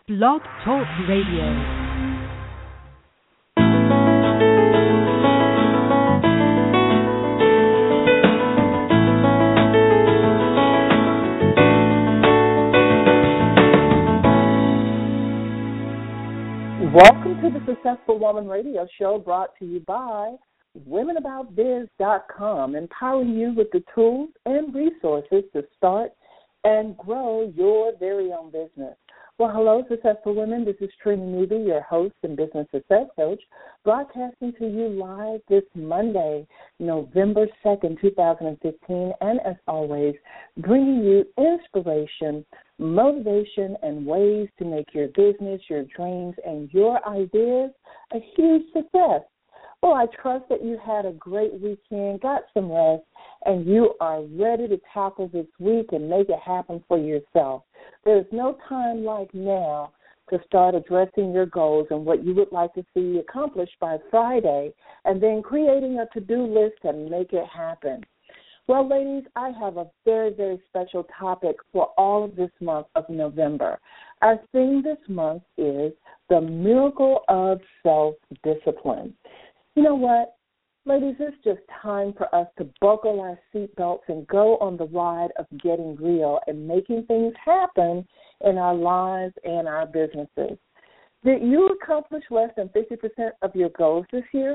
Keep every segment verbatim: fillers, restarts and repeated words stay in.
Blog Talk Radio. Welcome to the Successful Woman Radio Show, brought to you by women about biz dot com, empowering you with the tools and resources to start and grow your very own business. Well, hello, Successful Women. This is Trina Newby, your host and business success coach, broadcasting to you live this Monday, November second, twenty fifteen, and as always, bringing you inspiration, motivation, and ways to make your business, your dreams, and your ideas a huge success. Well, I trust that you had a great weekend, got some rest, and you are ready to tackle this week and make it happen for yourself. There's no time like now to start addressing your goals and what you would like to see accomplished by Friday, and then creating a to-do list and make it happen. Well, ladies, I have a very, very special topic for all of this month of November. Our theme this month is the miracle of self-discipline. You know what, ladies, it's just time for us to buckle our seatbelts and go on the ride of getting real and making things happen in our lives and our businesses. Did you accomplish less than fifty percent of your goals this year?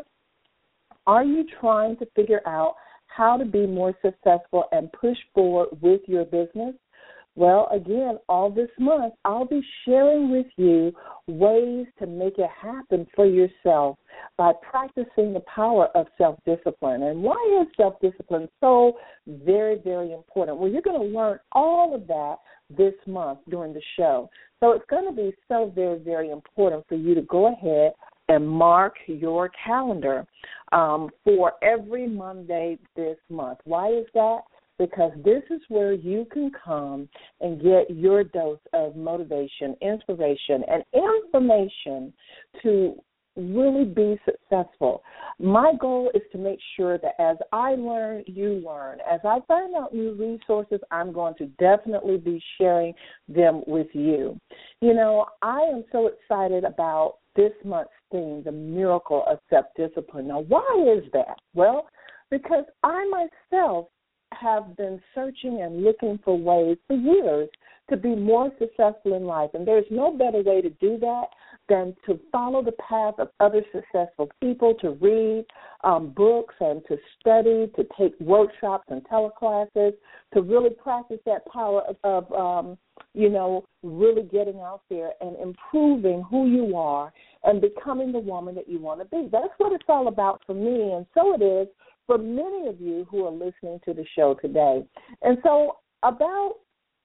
Are you trying to figure out how to be more successful and push forward with your business? Well, again, all this month, I'll be sharing with you ways to make it happen for yourself by practicing the power of self-discipline. And why is self-discipline so very, very important? Well, you're going to learn all of that this month during the show. So it's going to be so very, very important for you to go ahead and mark your calendar um, for every Monday this month. Why is that? Because this is where you can come and get your dose of motivation, inspiration, and information to really be successful. My goal is to make sure that as I learn, you learn. As I find out new resources, I'm going to definitely be sharing them with you. You know, I am so excited about this month's theme, the miracle of self-discipline. Now, why is that? Well, because I myself have been searching and looking for ways for years to be more successful in life. And there's no better way to do that than to follow the path of other successful people, to read um, books and to study, to take workshops and teleclasses, to really practice that power of, of um, you know, really getting out there and improving who you are and becoming the woman that you want to be. That's what it's all about for me, and so it is for many of you who are listening to the show today. And so about,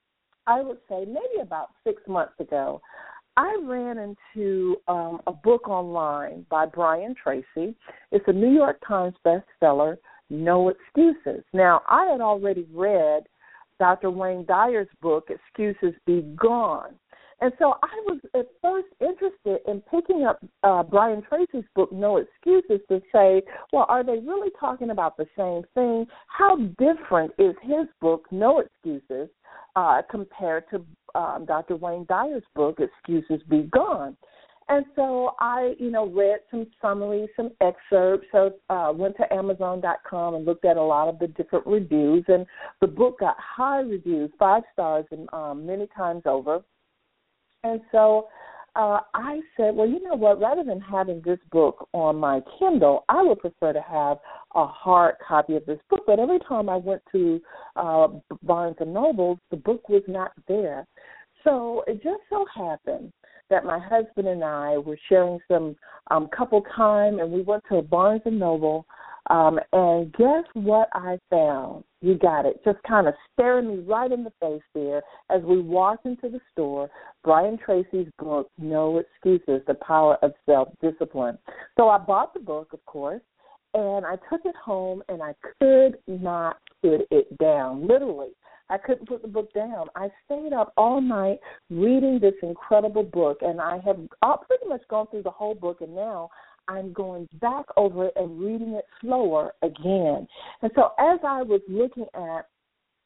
I would say, maybe about six months ago, I ran into um, a book online by Brian Tracy. It's a New York Times bestseller, No Excuses. Now, I had already read Doctor Wayne Dyer's book, Excuses Be Gone. And so I was at first interested in picking up uh, Brian Tracy's book, No Excuses, to say, well, are they really talking about the same thing? How different is his book, No Excuses, uh, compared to um, Doctor Wayne Dyer's book, Excuses Be Gone? And so I, you know, read some summaries, some excerpts. So uh, went to Amazon dot com and looked at a lot of the different reviews. And the book got high reviews, five stars, and um, many times over. And so uh, I said, well, you know what, rather than having this book on my Kindle, I would prefer to have a hard copy of this book. But every time I went to uh, Barnes and Noble, the book was not there. So it just so happened that my husband and I were sharing some um, couple time, and we went to Barnes and Noble, um, and guess what I found? You got it, just kind of staring me right in the face there as we walked into the store, Brian Tracy's book, No Excuses, The Power of Self-Discipline. So I bought the book, of course, and I took it home, and I could not put it down, literally. I couldn't put the book down. I stayed up all night reading this incredible book, and I have uh, pretty much gone through the whole book, and now I'm going back over it and reading it slower again. And so as I was looking at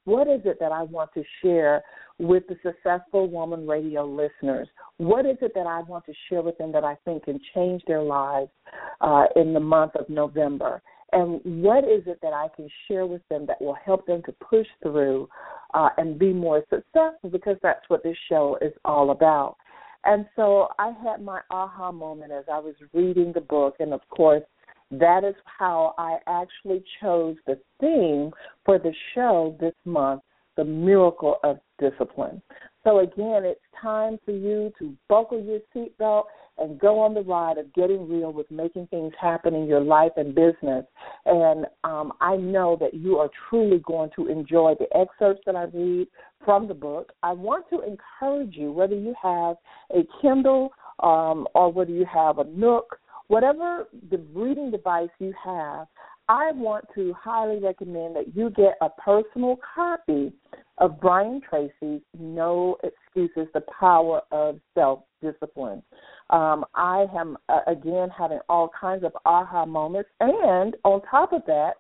What is it that I want to share with the Successful Woman Radio listeners? What is it that I want to share with them that I think can change their lives uh, in the month of November? And what is it that I can share with them that will help them to push through uh, and be more successful, because that's what this show is all about. And so I had my aha moment as I was reading the book, and, of course, that is how I actually chose the theme for the show this month, The Miracle of Discipline. So, again, it's time for you to buckle your seatbelt and go on the ride of getting real with making things happen in your life and business. And um, I know that you are truly going to enjoy the excerpts that I read from the book. I want to encourage you, whether you have a Kindle um, or whether you have a Nook, whatever the reading device you have, I want to highly recommend that you get a personal copy of Brian Tracy's No Excuses, The Power of Self-Discipline. Um, I am, uh, again, having all kinds of aha moments, and on top of that,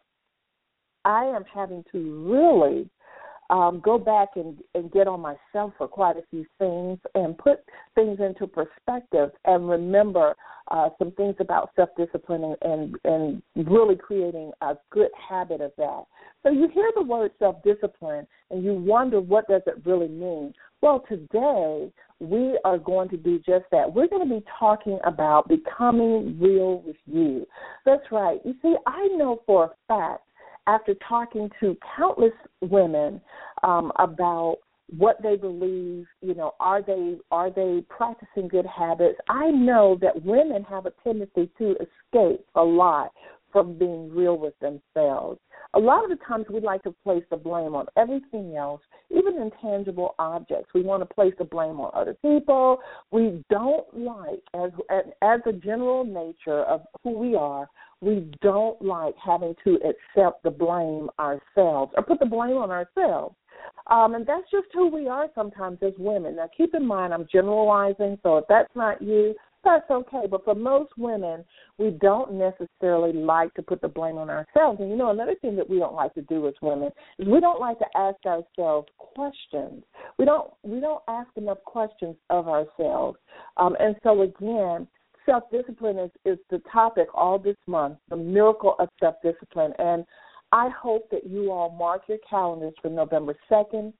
I am having to really um, go back and, and get on myself for quite a few things and put things into perspective and remember uh, some things about self-discipline and, and, and really creating a good habit of that. So you hear the word self-discipline and you wonder, what does it really mean? Well, today we are going to do just that. We're going to be talking about becoming real with you. That's right. You see, I know for a fact, after talking to countless women um, about what they believe, you know, are they are they practicing good habits, I know that women have a tendency to escape a lot from being real with themselves. A lot of the times we like to place the blame on everything else, even intangible objects. We want to place the blame on other people. We don't like, as as a general nature of who we are, we don't like having to accept the blame ourselves or put the blame on ourselves. Um, and that's just who we are sometimes as women. Now, keep in mind, I'm generalizing, so if that's not you, that's okay. But for most women, we don't necessarily like to put the blame on ourselves. And, you know, another thing that we don't like to do as women is we don't like to ask ourselves questions. We don't we don't ask enough questions of ourselves. Um, and so, again, self-discipline is, is the topic all this month, the miracle of self-discipline. And I hope that you all mark your calendars for November second,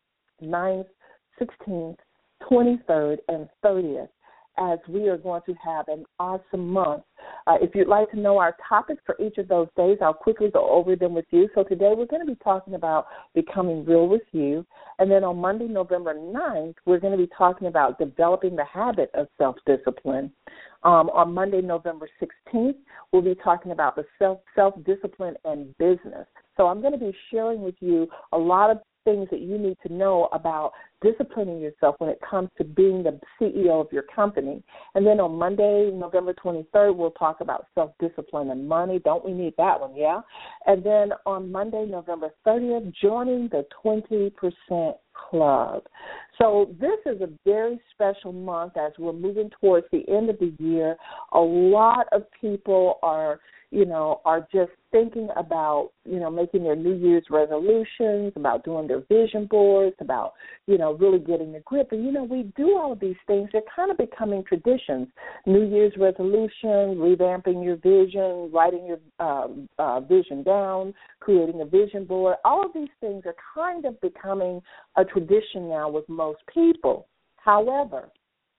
ninth, sixteenth, twenty-third, and thirtieth, as we are going to have an awesome month. Uh, if you'd like to know our topics for each of those days, I'll quickly go over them with you. So today we're going to be talking about becoming real with you. And then on Monday, November ninth, we're going to be talking about developing the habit of self-discipline. Um, on Monday, November sixteenth, we'll be talking about the self, self-discipline and business. So I'm going to be sharing with you a lot of things that you need to know about disciplining yourself when it comes to being the C E O of your company. And then on Monday, November twenty-third, we'll talk about self-discipline and money. Don't we need that one, yeah? And then on Monday, November thirtieth, joining the twenty percent Club. So this is a very special month as we're moving towards the end of the year. A lot of people are, you know, are just thinking about, you know, making their New Year's resolutions, about doing their vision boards, about, you know, really getting the grip. And, you know, we do all of these things. They're kind of becoming traditions. New Year's resolution, revamping your vision, writing your um, uh, vision down, creating a vision board. All of these things are kind of becoming a tradition now with most people. However,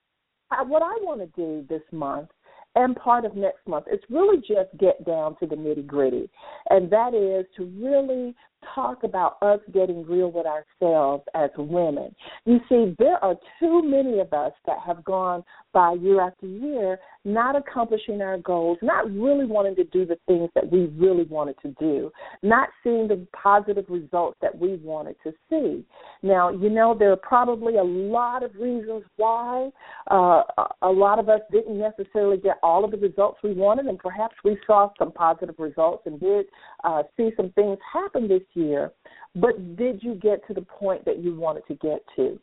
what I want to do this month and part of next month is really just get down to the nitty-gritty, and that is to really talk about us getting real with ourselves as women. You see, there are too many of us that have gone by year after year not accomplishing our goals, not really wanting to do the things that we really wanted to do, not seeing the positive results that we wanted to see. Now, you know, there are probably a lot of reasons why uh, a lot of us didn't necessarily get all of the results we wanted, and perhaps we saw some positive results and did uh, see some things happen this year, but did you get to the point that you wanted to get to?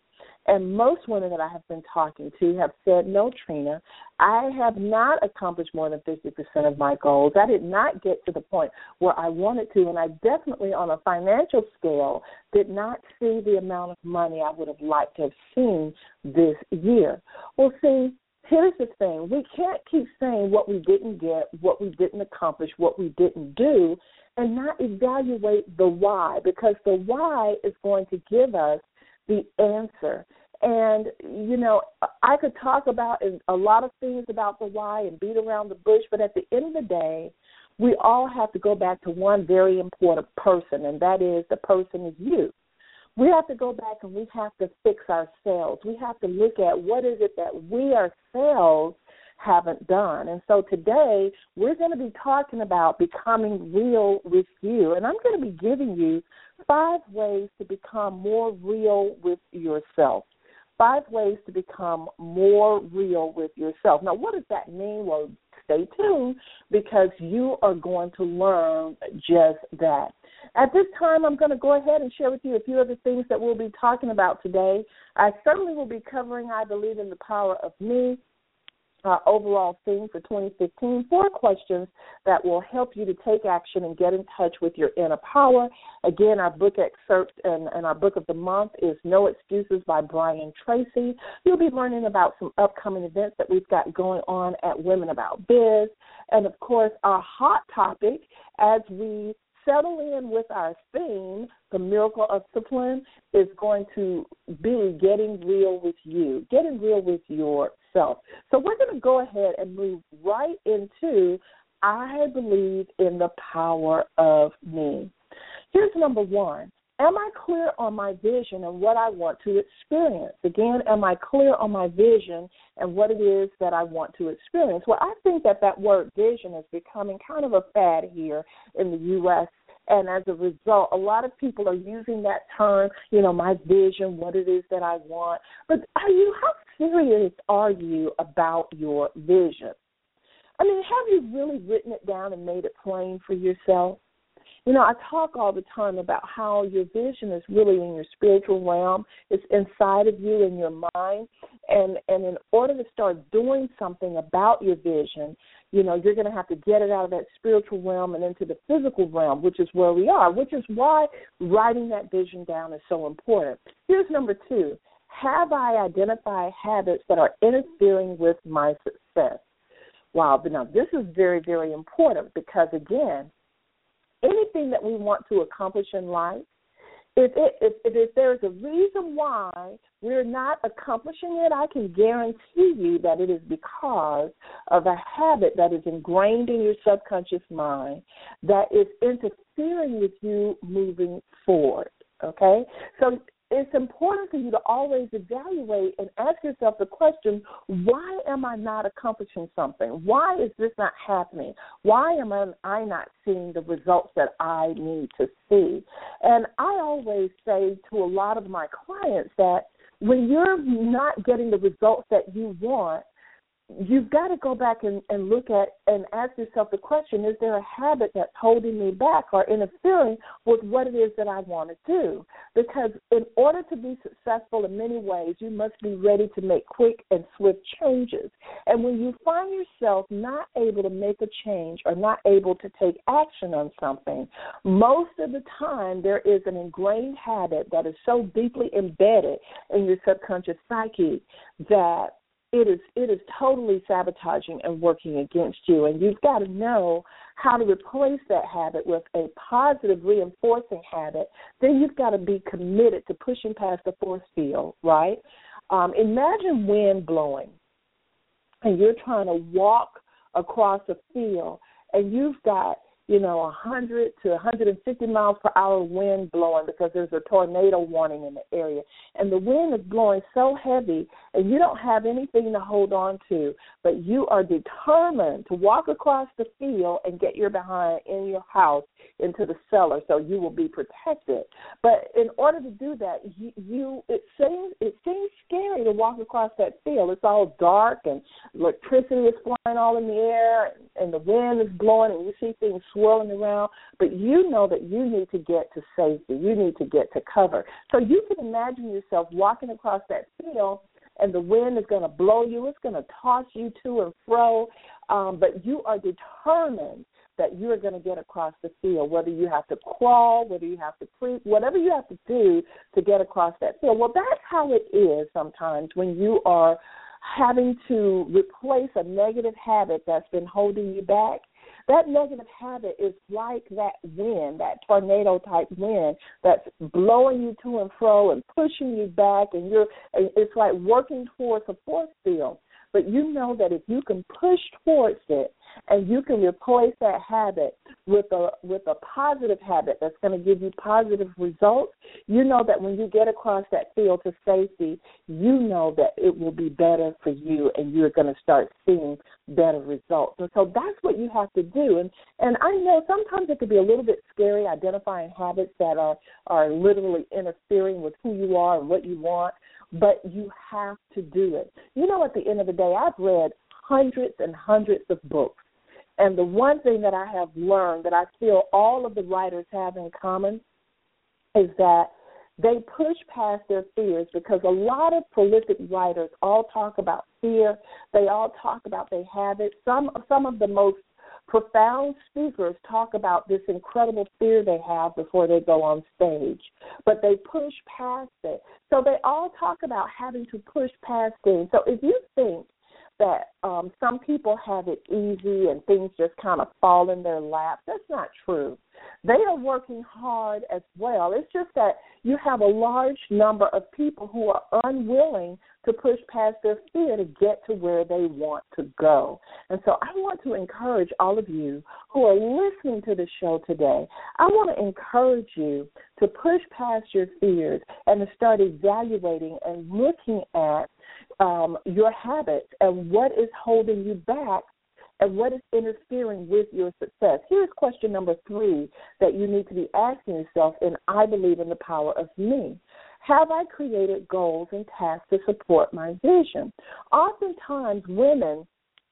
And most women that I have been talking to have said, no, Trina, I have not accomplished more than fifty percent of my goals. I did not get to the point where I wanted to, and I definitely, on a financial scale, did not see the amount of money I would have liked to have seen this year. Well, see, here's the thing. We can't keep saying what we didn't get, what we didn't accomplish, what we didn't do, and not evaluate the why, because the why is going to give us the answer. And, you know, I could talk about a lot of things about the why and beat around the bush, but at the end of the day, we all have to go back to one very important person, and that is the person is you. We have to go back and we have to fix ourselves. We have to look at what is it that we ourselves haven't done. And so today we're going to be talking about becoming real with you. And I'm going to be giving you five ways to become more real with yourself. Five ways to become more real with yourself. Now, what does that mean? Well, stay tuned because you are going to learn just that. At this time, I'm going to go ahead and share with you a few of the things that we'll be talking about today. I certainly will be covering, I believe, in the power of me. Our overall theme for twenty fifteen, four questions that will help you to take action and get in touch with your inner power. Again, our book excerpt and, and our book of the month is No Excuses by Brian Tracy. You'll be learning about some upcoming events that we've got going on at Women About Biz. And, of course, our hot topic as we settle in with our theme, the miracle of discipline, is going to be getting real with you, getting real with yourself. So we're going to go ahead and move right into I believe in the power of me. Here's number one. Am I clear on my vision and what I want to experience? Again, am I clear on my vision and what it is that I want to experience? Well, I think that that word vision is becoming kind of a fad here in the U S, and as a result, a lot of people are using that term, you know, my vision, what it is that I want. But are you, how serious are you about your vision? I mean, have you really written it down and made it plain for yourself? You know, I talk all the time about how your vision is really in your spiritual realm. It's inside of you in your mind. And, and in order to start doing something about your vision, you know, you're going to have to get it out of that spiritual realm and into the physical realm, which is where we are, which is why writing that vision down is so important. Here's number two. Have I identified habits that are interfering with my success? Wow, but now this is very, very important because, again, anything that we want to accomplish in life, if, it, if, if there's a reason why we're not accomplishing it, I can guarantee you that it is because of a habit that is ingrained in your subconscious mind that is interfering with you moving forward, okay? So it's important for you to always evaluate and ask yourself the question, why am I not accomplishing something? Why is this not happening? Why am I not seeing the results that I need to see? And I always say to a lot of my clients that when you're not getting the results that you want, you've got to go back and, and look at and ask yourself the question, is there a habit that's holding me back or interfering with what it is that I want to do? Because in order to be successful in many ways, you must be ready to make quick and swift changes. And when you find yourself not able to make a change or not able to take action on something, most of the time there is an ingrained habit that is so deeply embedded in your subconscious psyche that It is it is totally sabotaging and working against you, and you've got to know how to replace that habit with a positive reinforcing habit. Then you've got to be committed to pushing past the force field, right? Um, imagine wind blowing, and you're trying to walk across a field, and you've got, you know, one hundred to one hundred fifty miles per hour wind blowing because there's a tornado warning in the area. And the wind is blowing so heavy, and you don't have anything to hold on to, but you are determined to walk across the field and get your behind in your house into the cellar so you will be protected. But in order to do that, you, you it seems it seems scary to walk across that field. It's all dark, and electricity is flying all in the air, and and the wind is blowing and you see things swirling around, but you know that you need to get to safety. You need to get to cover. So you can imagine yourself walking across that field, and the wind is going to blow you. It's going to toss you to and fro, um, but you are determined that you are going to get across the field, whether you have to crawl, whether you have to creep, whatever you have to do to get across that field. Well, that's how it is sometimes when you are having to replace a negative habit that's been holding you back. That negative habit is like that wind, that tornado-type wind that's blowing you to and fro and pushing you back, and you're it's like working towards a force field. But you know that if you can push towards it and you can replace that habit with a with a positive habit that's going to give you positive results, you know that when you get across that field to safety, you know that it will be better for you and you're going to start seeing better results. And so that's what you have to do. And and I know sometimes it can be a little bit scary identifying habits that are, are literally interfering with who you are and what you want, but you have to do it. You know, at the end of the day, I've read hundreds and hundreds of books, and the one thing that I have learned that I feel all of the writers have in common is that they push past their fears, because a lot of prolific writers all talk about fear. They all talk about their habits. Some, some of the most profound speakers talk about this incredible fear they have before they go on stage, but they push past it. So they all talk about having to push past things. So if you think that um, some people have it easy and things just kind of fall in their lap, that's not true. They are working hard as well. It's just that you have a large number of people who are unwilling to push past their fear to get to where they want to go. And so I want to encourage all of you who are listening to the show today, I want to encourage you to push past your fears and to start evaluating and looking at um, your habits and what is holding you back and what is interfering with your success. Here's question number three that you need to be asking yourself, and I believe in the power of me. Have I created goals and tasks to support my vision? Oftentimes, women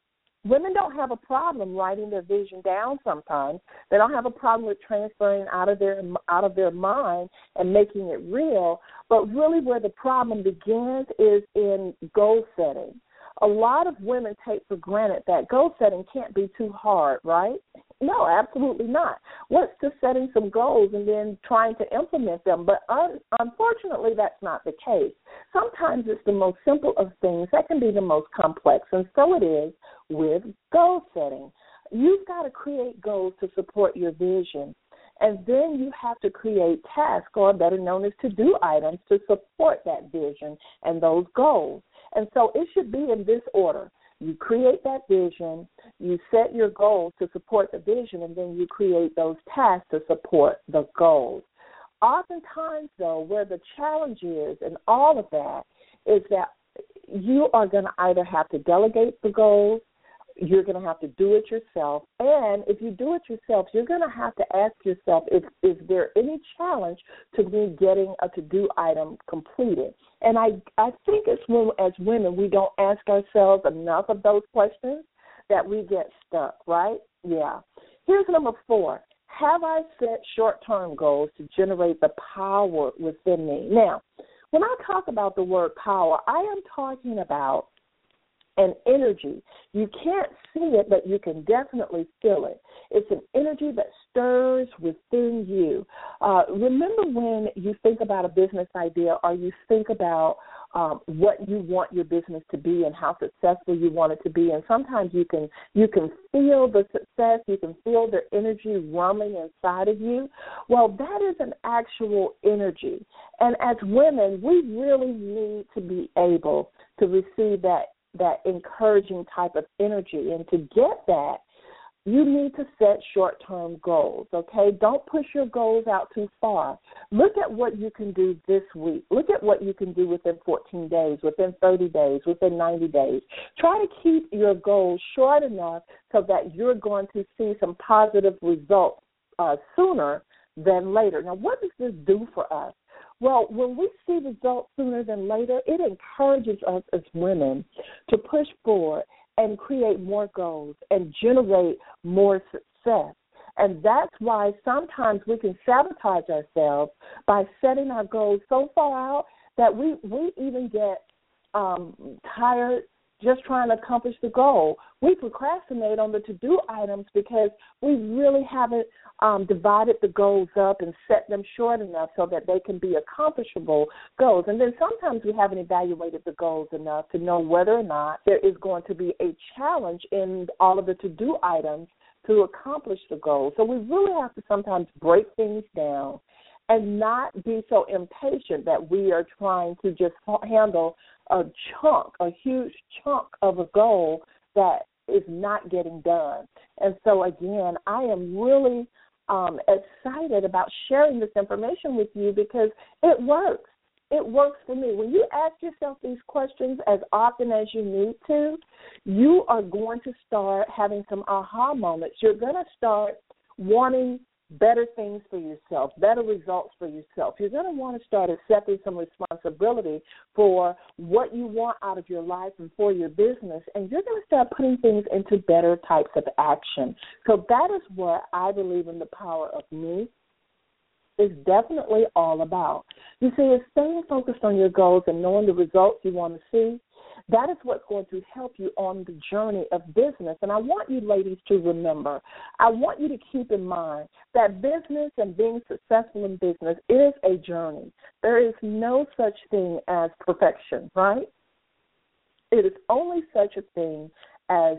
women don't have a problem writing their vision down sometimes. They don't have a problem with transferring out of their out of their mind and making it real. But really where the problem begins is in goal setting. A lot of women take for granted that goal setting can't be too hard, right? No, absolutely not. What's to setting some goals and then trying to implement them? But un- unfortunately, that's not the case. Sometimes it's the most simple of things that can be the most complex, and so it is with goal setting. You've got to create goals to support your vision, and then you have to create tasks, or better known as to-do items, to support that vision and those goals. And so it should be in this order. You create that vision, you set your goals to support the vision, and then you create those tasks to support the goals. Oftentimes, though, where the challenge is in all of that is that you are going to either have to delegate the goals, you're going to have to do it yourself, and if you do it yourself, you're going to have to ask yourself, if, is there any challenge to me getting a to-do item completed? And I, I think it's when, as women, we don't ask ourselves enough of those questions that we get stuck, right? Yeah. Here's number four. Have I set short-term goals to generate the power within me? Now, when I talk about the word power, I am talking about an energy. You can't see it, but you can definitely feel it. It's an energy that stirs within you. Uh, remember when you think about a business idea, or you think about um, what you want your business to be and how successful you want it to be, and sometimes you can you can feel the success, you can feel the energy rumbling inside of you. Well, that is an actual energy. And as women, we really need to be able to receive that that encouraging type of energy. And to get that, you need to set short-term goals, okay? Don't push your goals out too far. Look at what you can do this week. Look at what you can do within fourteen days, within thirty days, within ninety days. Try to keep your goals short enough so that you're going to see some positive results uh, sooner than later. Now, what does this do for us? Well, when we see results sooner than later, it encourages us as women to push forward and create more goals and generate more success. And that's why sometimes we can sabotage ourselves by setting our goals so far out that we, we even get um, tired just trying to accomplish the goal. We procrastinate on the to-do items because we really haven't um, divided the goals up and set them short enough so that they can be accomplishable goals. And then sometimes we haven't evaluated the goals enough to know whether or not there is going to be a challenge in all of the to-do items to accomplish the goal. So we really have to sometimes break things down and not be so impatient that we are trying to just handle a chunk, a huge chunk of a goal that is not getting done. And so, again, I am really um, excited about sharing this information with you because it works. It works for me. When you ask yourself these questions as often as you need to, you are going to start having some aha moments. You're going to start wanting better things for yourself, better results for yourself. You're going to want to start accepting some responsibility for what you want out of your life and for your business, and you're going to start putting things into better types of action. So that is what I believe in the power of me is definitely all about. You see, it's staying focused on your goals and knowing the results you want to see. That is what's going to help you on the journey of business. And I want you ladies to remember, I want you to keep in mind that business and being successful in business is a journey. There is no such thing as perfection, right? It is only such a thing as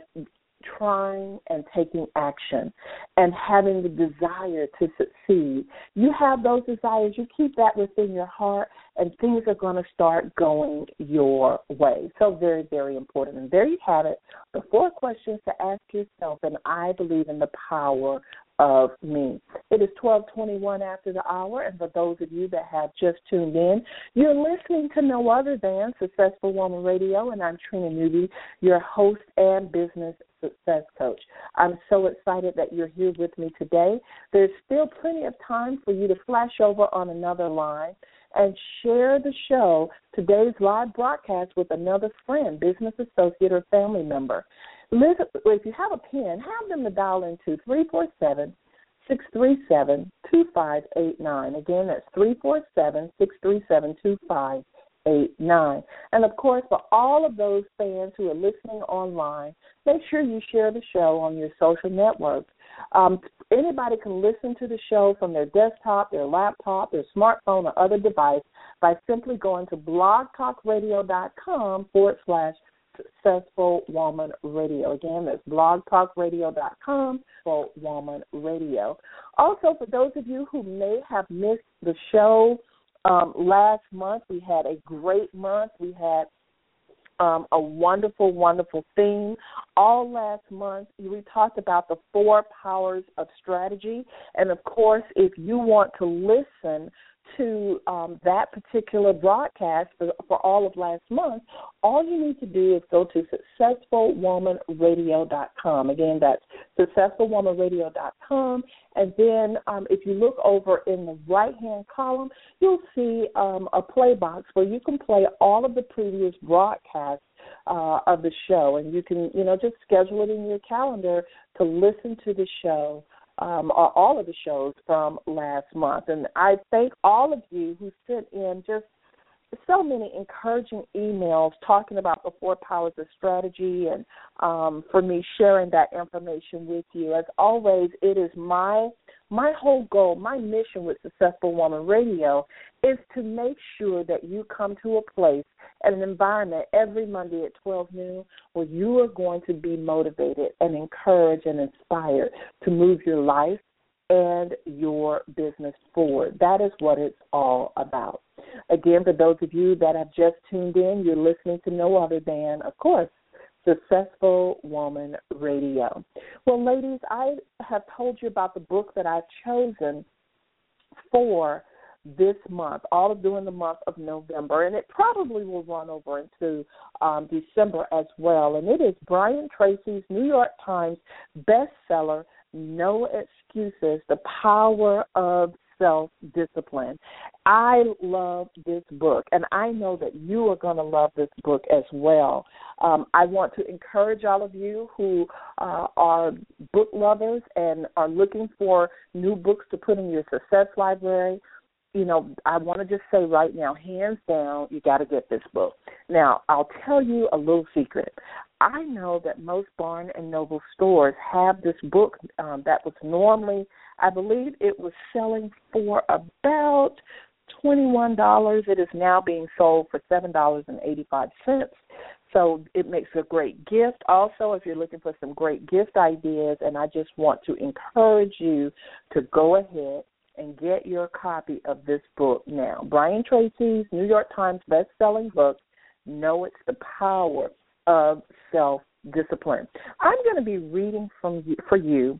trying and taking action and having the desire to succeed. You have those desires, you keep that within your heart, and things are going to start going your way. So very, very important. And there you have it, the four questions to ask yourself, and I believe in the power of me. It is twelve twenty-one after the hour, and for those of you that have just tuned in, you're listening to no other than Successful Woman Radio, and I'm Trina Newby, your host and business success coach. I'm so excited that you're here with me today. There's still plenty of time for you to flash over on another line and share the show, today's live broadcast, with another friend, business associate, or family member. Listen, if you have a pen, have them to dial into three four seven, six three seven, two five eight nine. Again, that's three four seven, six three seven, two five eight nine. And, of course, for all of those fans who are listening online, make sure you share the show on your social networks. Um, anybody can listen to the show from their desktop, their laptop, their smartphone, or other device by simply going to blogtalkradio.com forward slash Successful Woman Radio. Again, that's blogtalkradio.com for Woman Radio. Also, for those of you who may have missed the show um, last month, we had a great month. We had um, a wonderful, wonderful theme. All last month, we talked about the four powers of strategy. And, of course, if you want to listen to um, that particular broadcast for, for all of last month, all you need to do is go to successful woman radio dot com. Again, that's successful woman radio dot com. And then um, if you look over in the right-hand column, you'll see um, a play box where you can play all of the previous broadcasts uh, of the show. And you can, you know, just schedule it in your calendar to listen to the show. Um, or all of the shows from last month. And I thank all of you who sent in just so many encouraging emails talking about the four powers of strategy and um, for me sharing that information with you. As always, it is my my whole goal, my mission with Successful Woman Radio is to make sure that you come to a place and an environment every Monday at twelve noon where you are going to be motivated and encouraged and inspired to move your life and your business forward. That is what it's all about. Again, for those of you that have just tuned in, you're listening to no other than, of course, Successful Woman Radio. Well, ladies, I have told you about the book that I've chosen for this month, all of during the month of November, and it probably will run over into um, December as well. And it is Brian Tracy's New York Times bestseller, No Excuses, The Power of Self-Discipline. I love this book, and I know that you are going to love this book as well. Um, I want to encourage all of you who uh, are book lovers and are looking for new books to put in your success library. You know, I want to just say right now, hands down, you got to get this book. Now, I'll tell you a little secret. I know that most Barnes and Noble stores have this book um, that was normally, I believe it was selling for about twenty-one dollars. It is now being sold for seven dollars and eighty-five cents. So it makes a great gift. Also, if you're looking for some great gift ideas, and I just want to encourage you to go ahead and get your copy of this book now. Brian Tracy's New York Times best-selling book, Know It's the Power of Self-Discipline. I'm going to be reading from you, for you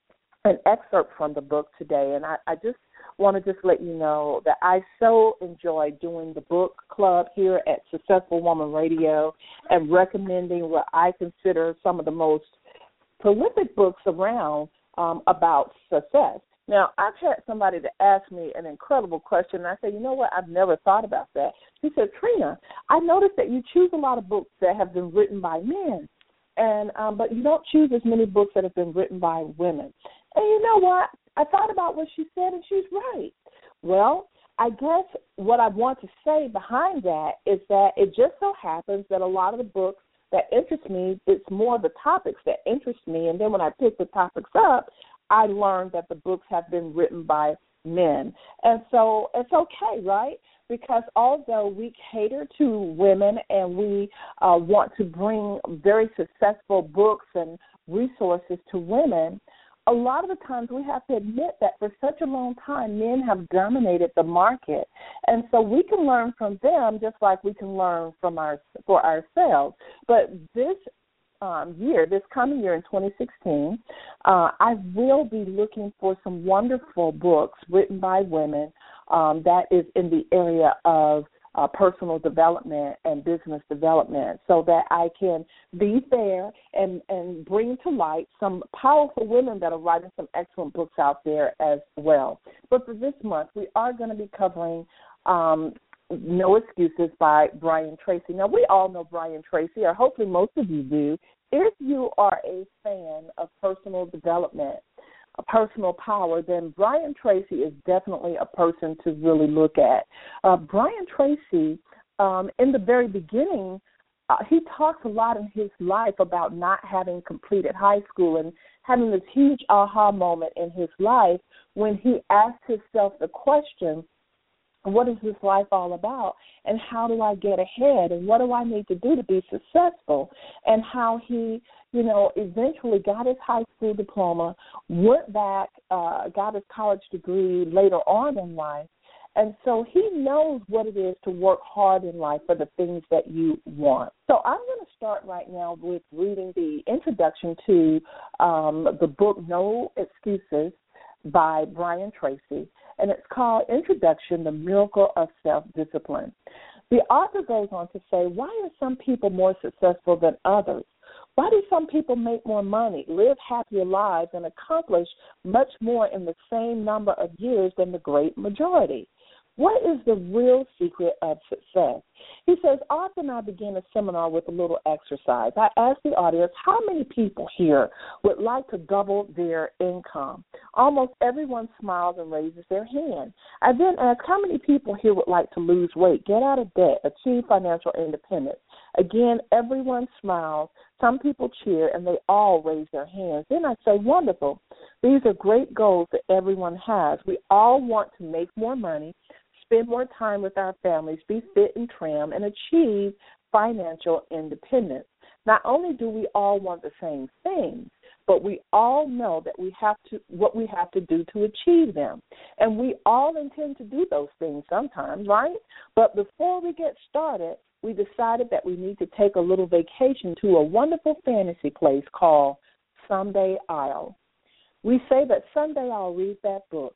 an excerpt from the book today, and I, I just want to just let you know that I so enjoy doing the book club here at Successful Woman Radio and recommending what I consider some of the most prolific books around um, about success. Now, I've had somebody to ask me an incredible question, and I said, you know what, I've never thought about that. He said, Trina, I noticed that you choose a lot of books that have been written by men, and um, but you don't choose as many books that have been written by women. And you know what? I thought about what she said, and she's right. Well, I guess what I want to say behind that is that it just so happens that a lot of the books that interest me, it's more the topics that interest me, and then when I pick the topics up, I learned that the books have been written by men. And so it's okay, right? Because although we cater to women and we uh, want to bring very successful books and resources to women, a lot of the times we have to admit that for such a long time, men have dominated the market. And so we can learn from them just like we can learn from our for ourselves. But this Um, year, this coming year in twenty sixteen, uh, I will be looking for some wonderful books written by women um, that is in the area of uh, personal development and business development so that I can be there and, and bring to light some powerful women that are writing some excellent books out there as well. But for this month, we are going to be covering um, No Excuses by Brian Tracy. Now, we all know Brian Tracy, or hopefully most of you do. If you are a fan of personal development, personal power, then Brian Tracy is definitely a person to really look at. Uh, Brian Tracy, um, in the very beginning, uh, he talks a lot in his life about not having completed high school and having this huge aha moment in his life when he asked himself the question, what is this life all about, and how do I get ahead, and what do I need to do to be successful, and how he, you know, eventually got his high school diploma, went back, uh, got his college degree later on in life, and so he knows what it is to work hard in life for the things that you want. So I'm going to start right now with reading the introduction to um, the book No Excuses by Brian Tracy, and it's called Introduction, The Miracle of Self-Discipline. The author goes on to say, why are some people more successful than others? Why do some people make more money, live happier lives, and accomplish much more in the same number of years than the great majority? What is the real secret of success? He says, often I begin a seminar with a little exercise. I ask the audience, how many people here would like to double their income? Almost everyone smiles and raises their hand. I then ask, how many people here would like to lose weight, get out of debt, achieve financial independence? Again, everyone smiles. Some people cheer, and they all raise their hands. Then I say, wonderful. These are great goals that everyone has. We all want to make more money, spend more time with our families, be fit and trim, and achieve financial independence. Not only do we all want the same things, but we all know that we have to what we have to do to achieve them. And we all intend to do those things sometimes, right? But before we get started, we decided that we need to take a little vacation to a wonderful fantasy place called Someday I'll. We say that someday I'll read that book.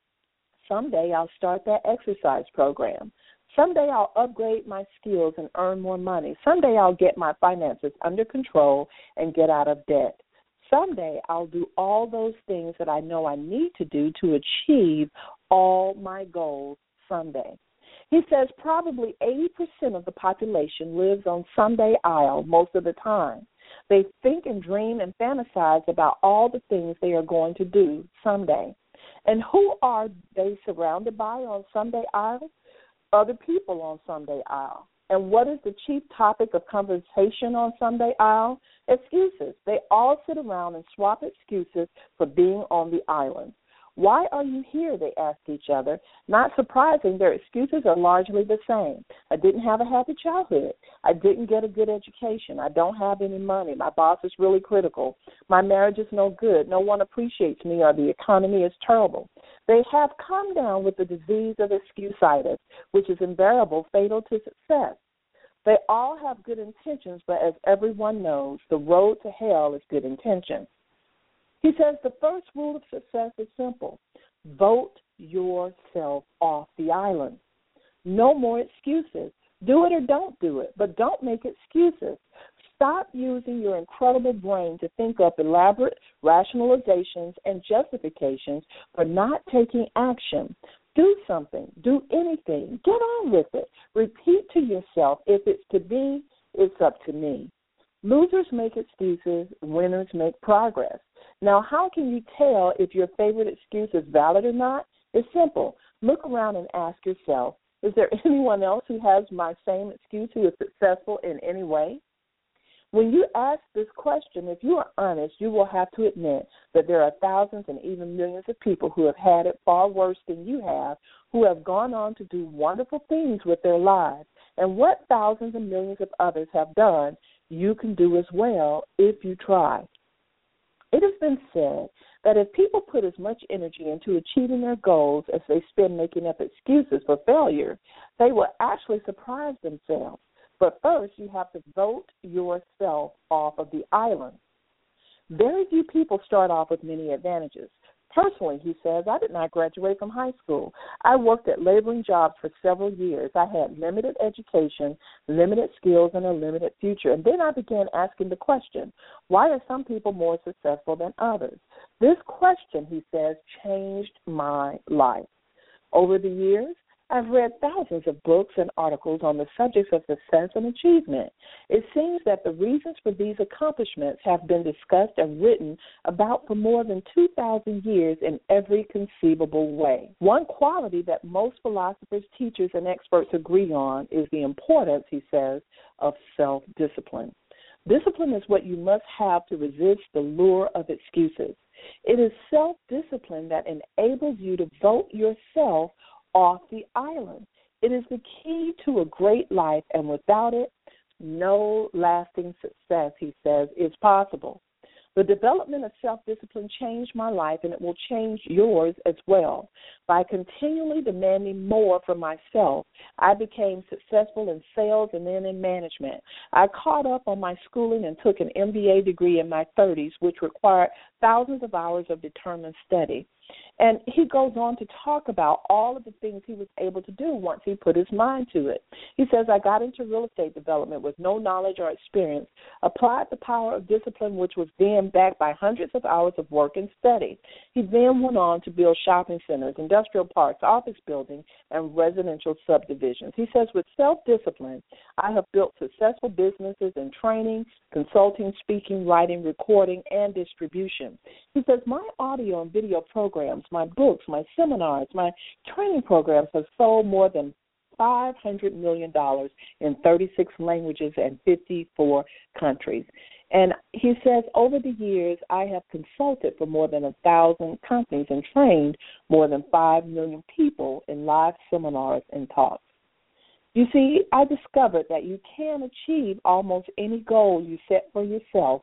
Someday I'll start that exercise program. Someday I'll upgrade my skills and earn more money. Someday I'll get my finances under control and get out of debt. Someday I'll do all those things that I know I need to do to achieve all my goals someday. He says probably eighty percent of the population lives on Sunday Isle most of the time. They think and dream and fantasize about all the things they are going to do someday. And who are they surrounded by on Sunday Isle? Other people on Sunday Isle. And what is the chief topic of conversation on Sunday Isle? Excuses. They all sit around and swap excuses for being on the island. Why are you here, they ask each other. Not surprising, their excuses are largely the same. I didn't have a happy childhood. I didn't get a good education. I don't have any money. My boss is really critical. My marriage is no good. No one appreciates me, or the economy is terrible. They have come down with the disease of excuse-itis, which is invariable, fatal to success. They all have good intentions, but as everyone knows, the road to hell is good intentions. He says the first rule of success is simple. Vote yourself off the island. No more excuses. Do it or don't do it, but don't make excuses. Stop using your incredible brain to think up elaborate rationalizations and justifications for not taking action. Do something. Do anything. Get on with it. Repeat to yourself, if it's to be, it's up to me. Losers make excuses. Winners make progress. Now, how can you tell if your favorite excuse is valid or not? It's simple. Look around and ask yourself, is there anyone else who has my same excuse who is successful in any way? When you ask this question, if you are honest, you will have to admit that there are thousands and even millions of people who have had it far worse than you have, who have gone on to do wonderful things with their lives. And what thousands and millions of others have done, you can do as well if you try. It has been said that if people put as much energy into achieving their goals as they spend making up excuses for failure, they will actually surprise themselves. But first, you have to vote yourself off of the island. Very few people start off with many advantages. Personally, he says, I did not graduate from high school. I worked at laboring jobs for several years. I had limited education, limited skills, and a limited future. And then I began asking the question, why are some people more successful than others? This question, he says, changed my life. Over the years, I've read thousands of books and articles on the subjects of success and achievement. It seems that the reasons for these accomplishments have been discussed and written about for more than two thousand years in every conceivable way. One quality that most philosophers, teachers, and experts agree on is the importance, he says, of self-discipline. Discipline is what you must have to resist the lure of excuses. It is self-discipline that enables you to vote yourself off the island. It is the key to a great life, and without it, no lasting success, he says, is possible. The development of self-discipline changed my life, and it will change yours as well. By continually demanding more from myself, I became successful in sales and then in management. I caught up on my schooling and took an M B A degree in my thirties, which required thousands of hours of determined study. And he goes on to talk about all of the things he was able to do once he put his mind to it. He says, I got into real estate development with no knowledge or experience, applied the power of discipline, which was then backed by hundreds of hours of work and study. He then went on to build shopping centers, industrial parks, office buildings, and residential subdivisions. He says, with self-discipline, I have built successful businesses in training, consulting, speaking, writing, recording, and distribution. He says, my audio and video programs, my books, my seminars, my training programs have sold more than five hundred million dollars in thirty-six languages and fifty-four countries. And he says, over the years, I have consulted for more than a thousand companies and trained more than five million people in live seminars and talks. You see, I discovered that you can achieve almost any goal you set for yourself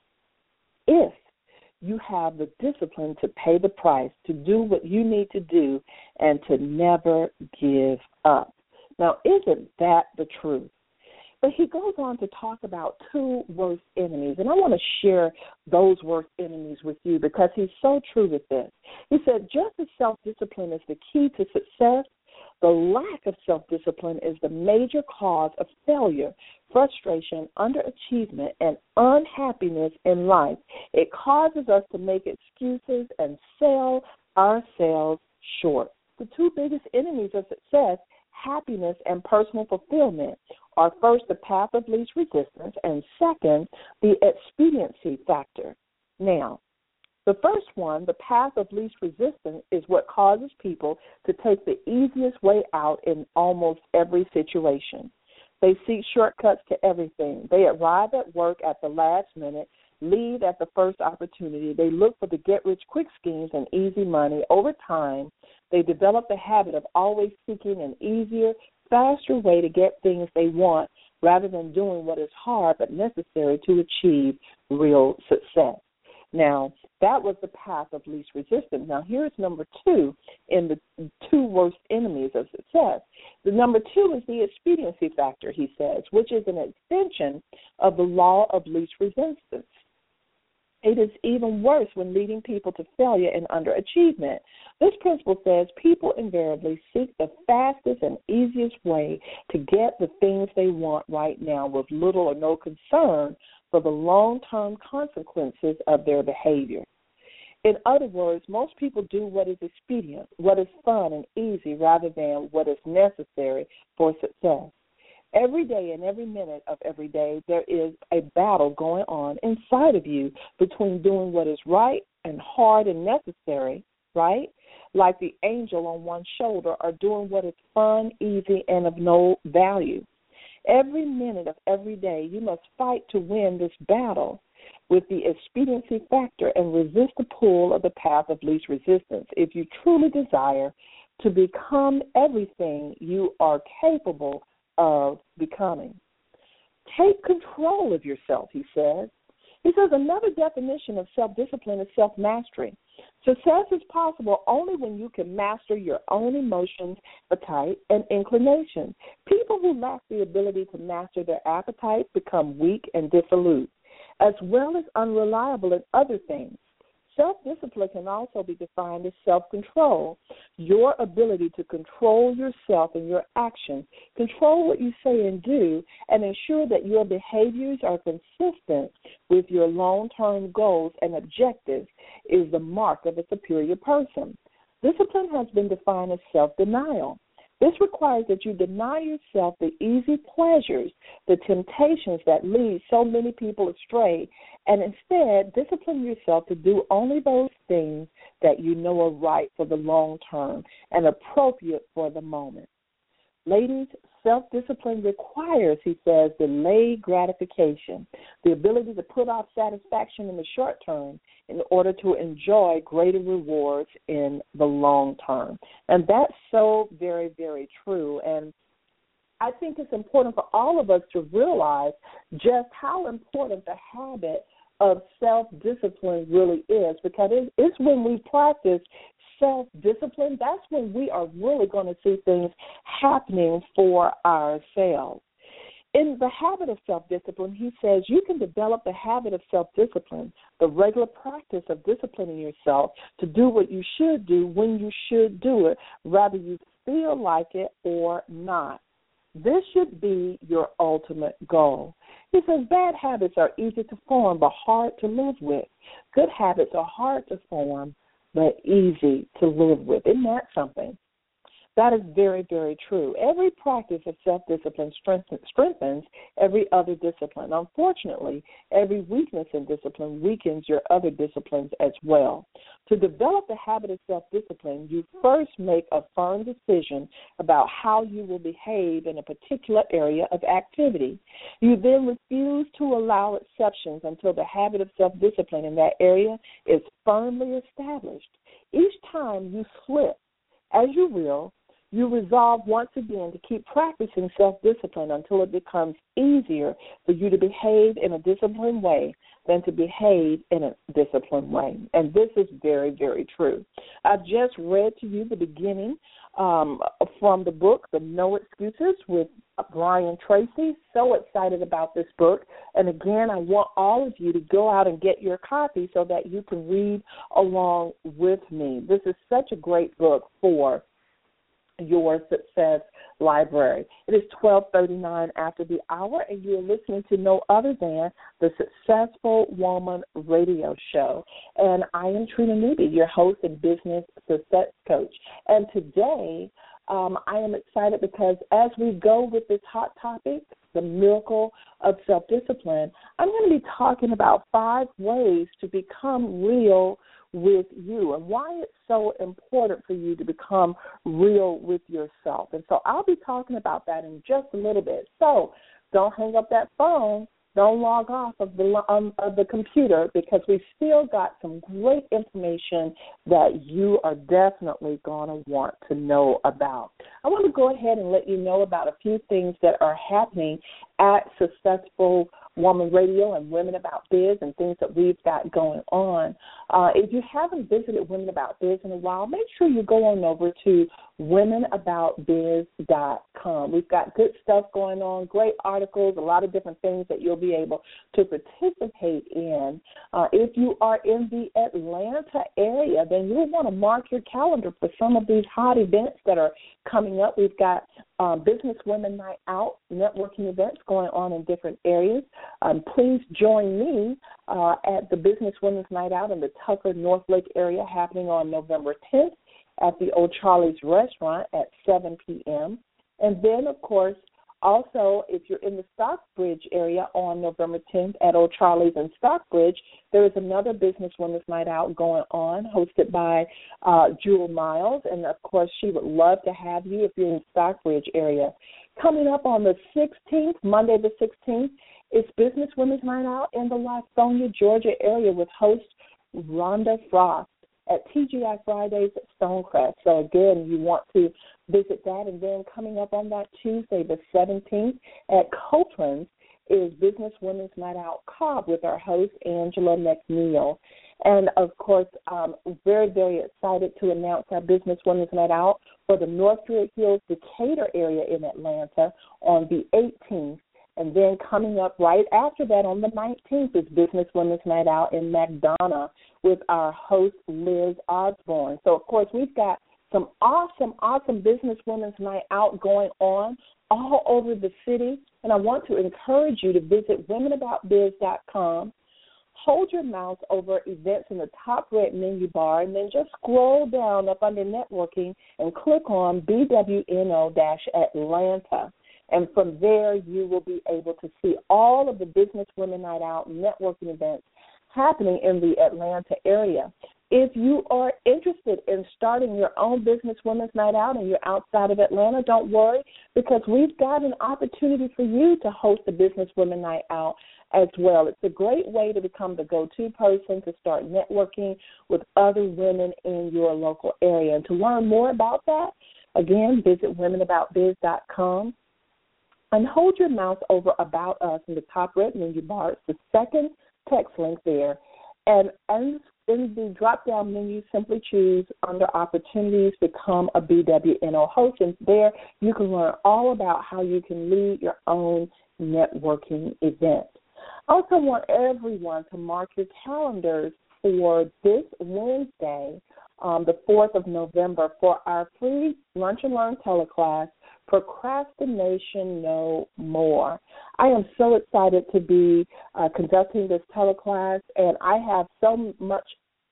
if you have the discipline to pay the price, to do what you need to do, and to never give up. Now, isn't that the truth? But he goes on to talk about two worst enemies, and I want to share those worst enemies with you because he's so true with this. He said, just as self-discipline is the key to success, the lack of self-discipline is the major cause of failure, frustration, underachievement, and unhappiness in life. It causes us to make excuses and sell ourselves short. the two biggest enemies of success, happiness and personal fulfillment, are first the path of least resistance and second, the expediency factor. Now, the first one, the path of least resistance, is what causes people to take the easiest way out in almost every situation. They seek shortcuts to everything. They arrive at work at the last minute, leave at the first opportunity. They look for the get-rich-quick schemes and easy money. Over time, they develop the habit of always seeking an easier, faster way to get things they want rather than doing what is hard but necessary to achieve real success. Now, that was the path of least resistance. Now, here's number two in the two worst enemies of success. The number two is the expediency factor, he says, which is an extension of the law of least resistance. It is even worse when leading people to failure and underachievement. This principle says people invariably seek the fastest and easiest way to get the things they want right now with little or no concern for the long-term consequences of their behavior. In other words, most people do what is expedient, what is fun and easy, rather than what is necessary for success. Every day and every minute of every day, there is a battle going on inside of you between doing what is right and hard and necessary, right? Like the angel on one shoulder, or doing what is fun, easy, and of no value. Every minute of every day, you must fight to win this battle with the expediency factor and resist the pull of the path of least resistance if you truly desire to become everything you are capable of becoming. Take control of yourself, he says. He says another definition of self-discipline is self-mastery. Success is possible only when you can master your own emotions, appetite, and inclinations. People who lack the ability to master their appetite become weak and dissolute, as well as unreliable in other things. Self-discipline can also be defined as self-control, your ability to control yourself and your actions, control what you say and do, and ensure that your behaviors are consistent with your long-term goals and objectives is the mark of a superior person. Discipline has been defined as self-denial. This requires that you deny yourself the easy pleasures, the temptations that lead so many people astray, and instead discipline yourself to do only those things that you know are right for the long term and appropriate for the moment. Ladies, self-discipline requires, he says, delayed gratification, the ability to put off satisfaction in the short term in order to enjoy greater rewards in the long term. And that's so very, very true. And I think it's important for all of us to realize just how important the habit of self-discipline really is, because it's when we practice self-discipline, that's when we are really going to see things happening for ourselves. In the habit of self-discipline, he says you can develop the habit of self-discipline, the regular practice of disciplining yourself to do what you should do when you should do it, whether you feel like it or not. This should be your ultimate goal. He says bad habits are easy to form but hard to live with. Good habits are hard to form but easy to live with. Isn't that something? That is very, very true. Every practice of self-discipline strengthens every other discipline. Unfortunately, every weakness in discipline weakens your other disciplines as well. To develop the habit of self-discipline, you first make a firm decision about how you will behave in a particular area of activity. You then refuse to allow exceptions until the habit of self-discipline in that area is firmly established. Each time you slip, as you will, you resolve once again to keep practicing self-discipline until it becomes easier for you to behave in a disciplined way than to behave in a disciplined way. And this is very, very true. I've just read to you the beginning um, from the book, The No Excuses, with Brian Tracy. So excited about this book. And again, I want all of you to go out and get your copy so that you can read along with me. This is such a great book for your success library. It is twelve thirty-nine after the hour, and you're listening to no other than the Successful Woman Radio Show. And I am Trina Newby, your host and business success coach. And today, um, I am excited because as we go with this hot topic, the miracle of self-discipline, I'm going to be talking about five ways to become real with you and why it's so important for you to become real with yourself. And so I'll be talking about that in just a little bit. So don't hang up that phone. Don't log off of the um, of the computer, because we still got some great information that you are definitely going to want to know about. I want to go ahead and let you know about a few things that are happening at Successful Woman Radio and Women About Biz and things that we've got going on. Uh, if you haven't visited Women About Biz in a while, make sure you go on over to women about biz dot com. We've got good stuff going on, great articles, a lot of different things that you'll be able to participate in. Uh, if you are in the Atlanta area, then you'll want to mark your calendar for some of these hot events that are coming up. We've got um, Business Women Night Out, networking events going on in different areas. Um, please join me uh, at the Business Women's Night Out in the Tucker North Lake area happening on November tenth at the Old Charlie's Restaurant at seven p.m. And then, of course, also, if you're in the Stockbridge area on November tenth at Old Charlie's in Stockbridge, there is another Business Women's Night Out going on hosted by uh, Jewel Miles. And, of course, she would love to have you if you're in the Stockbridge area. Coming up on the sixteenth, Monday the sixteenth, it's Business Women's Night Out in the Lithonia, Georgia area with host Rhonda Frost at T G I Fridays at Stonecrest. So, again, you want to visit that. And then coming up on that Tuesday, the seventeenth, at Copeland's is Business Women's Night Out Cobb with our host, Angela McNeil. And, of course, um, very, very excited to announce our Business Women's Night Out for the North Druid Hills, Decatur area in Atlanta on the eighteenth. And then coming up right after that on the nineteenth is Business Women's Night Out in McDonough with our host, Liz Osborne. So, of course, we've got some awesome, awesome Business Women's Night Out going on all over the city. And I want to encourage you to visit women about biz dot com. Hold your mouse over events in the top red menu bar, and then just scroll down up under networking and click on B W N O Atlanta. And from there, you will be able to see all of the Business Women Night Out networking events happening in the Atlanta area. If you are interested in starting your own Business Women's Night Out and you're outside of Atlanta, don't worry, because we've got an opportunity for you to host a Business Women Night Out as well. It's a great way to become the go-to person to start networking with other women in your local area. And to learn more about that, again, visit women about biz dot com. And hold your mouse over About Us in the top red menu bar. It's the second text link there. And in the drop-down menu, simply choose under Opportunities, Become a B W N O host. And there you can learn all about how you can lead your own networking event. I also want everyone to mark your calendars for this Wednesday, um, the fourth of November, for our free Lunch and Learn teleclass, Procrastination No More. I am so excited to be uh, conducting this teleclass, and I have so much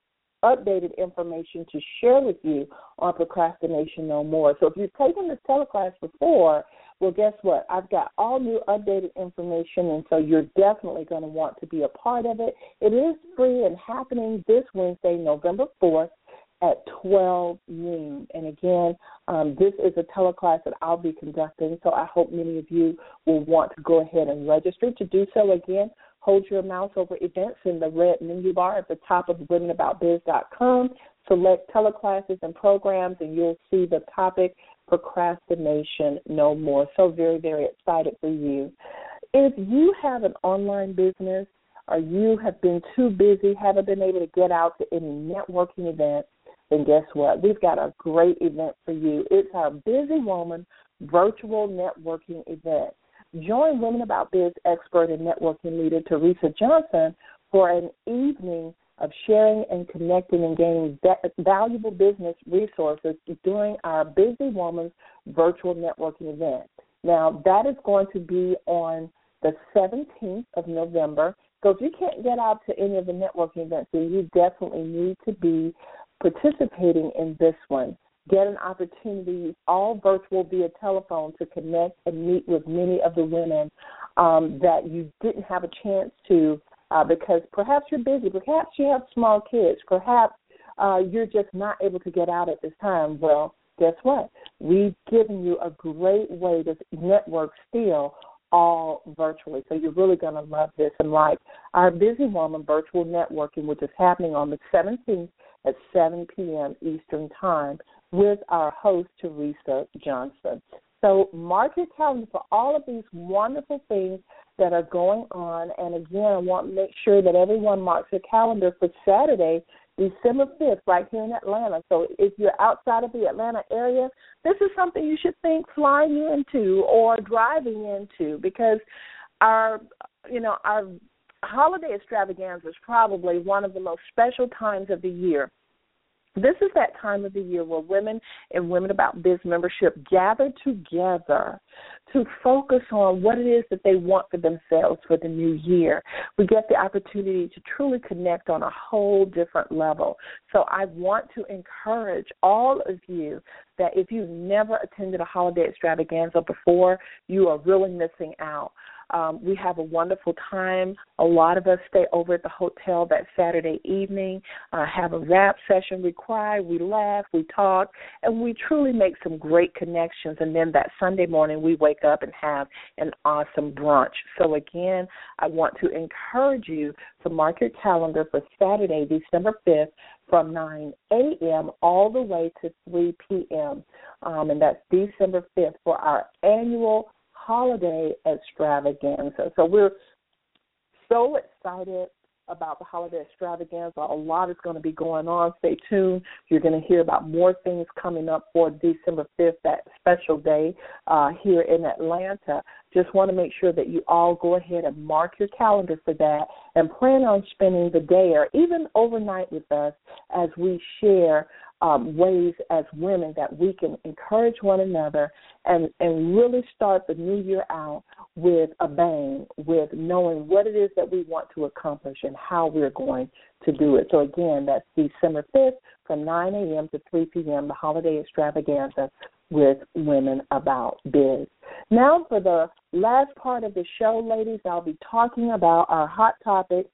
updated information to share with you on Procrastination No More. So if you've taken this teleclass before, well, guess what? I've got all new updated information, and so you're definitely going to want to be a part of it. It is free and happening this Wednesday, November fourth, at twelve noon. And again, um, this is a teleclass that I'll be conducting, so I hope many of you will want to go ahead and register. To do so, again, hold your mouse over events in the red menu bar at the top of women about biz dot com. Select teleclasses and programs, and you'll see the topic, Procrastination No More. So very, very excited for you. If you have an online business or you have been too busy, haven't been able to get out to any networking events, then guess what? We've got a great event for you. It's our Busy Woman virtual networking event. Join Women About Biz expert and networking leader Teresa Johnson for an evening of sharing and connecting and gaining valuable business resources during our Busy Woman's virtual networking event. Now, that is going to be on the seventeenth of November. So if you can't get out to any of the networking events, then you definitely need to be participating in this one. Get an opportunity, all virtual via telephone, to connect and meet with many of the women um, that you didn't have a chance to uh, because perhaps you're busy, perhaps you have small kids, perhaps uh, you're just not able to get out at this time. Well, guess what? We've given you a great way to network still, all virtually. So you're really going to love this. And like our Busy Woman virtual networking, which is happening on the seventeenth at seven p.m. Eastern Time with our host, Teresa Johnson. So mark your calendar for all of these wonderful things that are going on. And, again, I want to make sure that everyone marks their calendar for Saturday, December fifth, right here in Atlanta. So if you're outside of the Atlanta area, this is something you should think flying into or driving into, because our, you know, our holiday extravaganza is probably one of the most special times of the year. This is that time of the year where women and Women About Biz membership gather together to focus on what it is that they want for themselves for the new year. We get the opportunity to truly connect on a whole different level. So I want to encourage all of you that if you've never attended a holiday extravaganza before, you are really missing out. Um, we have a wonderful time. A lot of us stay over at the hotel that Saturday evening, uh, have a rap session. We cry, we laugh, we talk, and we truly make some great connections. And then that Sunday morning, we wake up and have an awesome brunch. So, again, I want to encourage you to mark your calendar for Saturday, December fifth, from nine a.m. all the way to three p.m., um, and that's December fifth for our annual holiday extravaganza. So we're so excited about the holiday extravaganza. A lot is going to be going on. Stay tuned. You're going to hear about more things coming up for December fifth, that special day uh, here in Atlanta. Just want to make sure that you all go ahead and mark your calendar for that and plan on spending the day or even overnight with us as we share Um, ways as women that we can encourage one another and, and really start the new year out with a bang, with knowing what it is that we want to accomplish and how we're going to do it. So, again, that's December fifth from nine a.m. to three p.m., the holiday extravaganza with Women About Biz. Now, for the last part of the show, ladies, I'll be talking about our hot topic,